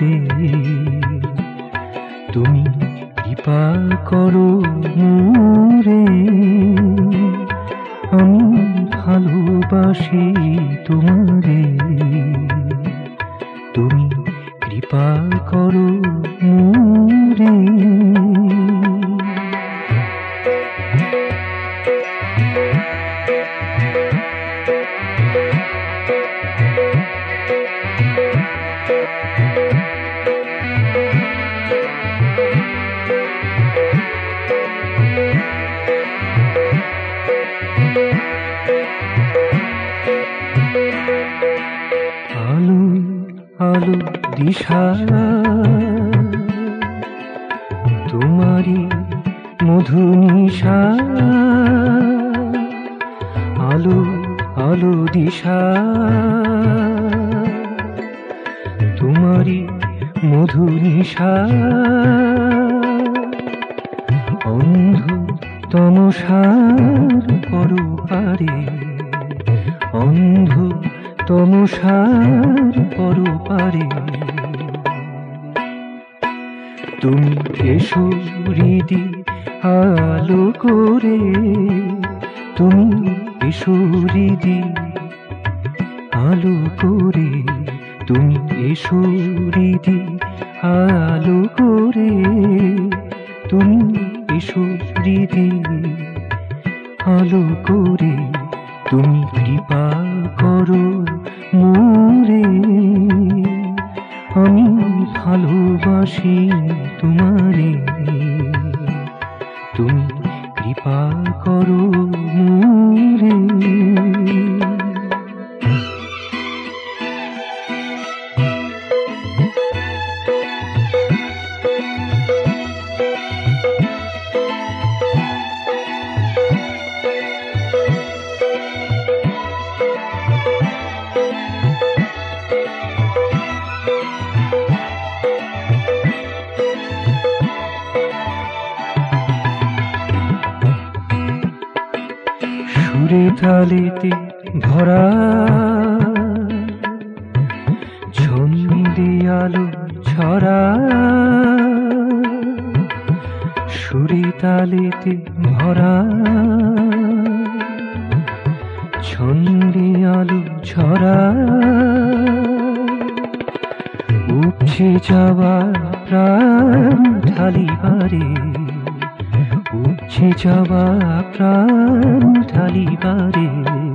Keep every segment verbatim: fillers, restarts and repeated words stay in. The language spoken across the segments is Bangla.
করে তুমি কৃপা করো মোরে। আমি ভালোবাসি তোমারে, তুমি কৃপা করো মোরে। আলো আলো দিশা তোমারি মধু নিশা, আলো আলো দিশা তোমারি মধু নিশা। অন্ধ তমসার পরপারে, অন্ধ তমসার পরপারে তুমি এসো হৃদি আলো করে, তুমি এসো হৃদি আলো করে, তুমি এসো হৃদি আলো করে, তুমি এসো হৃদি আলো করে। তুমি কৃপা করো মোরে, আমি ভালোবাসি তোমারে, তুমি কৃপা করো মোরে। সুরে তালেতে ভরা ছন্দে আলো ছড়া, সুরে তালেতে ভরা ছন্দে আলো ছড়া। উপচে যাওয়া প্রাণ ঢালিবারে, উপচে যাওয়া প্রাণ ঢালিবারে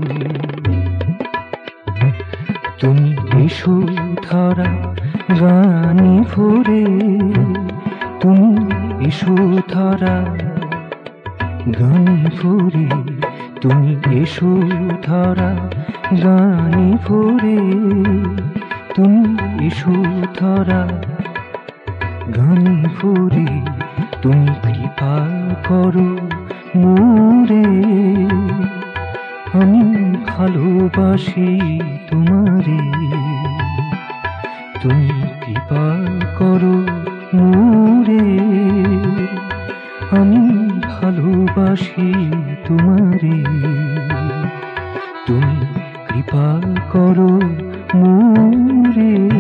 তুমি এসো ধরা গানে ভরে, তুমি এসো ধরা গানে ভরে, তুমি এসো ধরা গানে ভরে, তুমি এসো ধরা গানে ভরে। তুমি কৃপা করো মোরে, আমি ভালোবাসি তোমারে, তুমি কৃপা করো মোরে, আমি ভালোবাসি তোমারে, তুমি কৃপা করো মোরে।